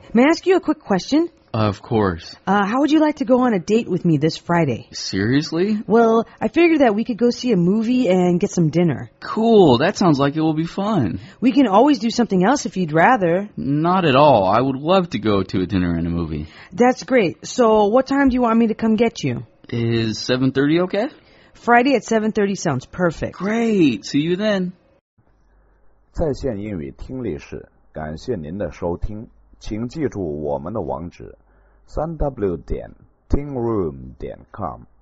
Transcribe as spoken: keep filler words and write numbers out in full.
May I ask you a quick question? Of course. Uh, how would you like to go on a date with me this Friday? Seriously? Well, I figured that we could go see a movie and get some dinner. Cool. That sounds like it will be fun. We can always do something else if you'd rather. Not at all. I would love to go to a dinner and a movie. That's great. So what time do you want me to come get you? Is seven thirty okay? Friday at seven thirty sounds perfect. Great. See you then. 在线英语听力室，感谢您的收听，请记住我们的网址：三 w 点 tingroom 点 com。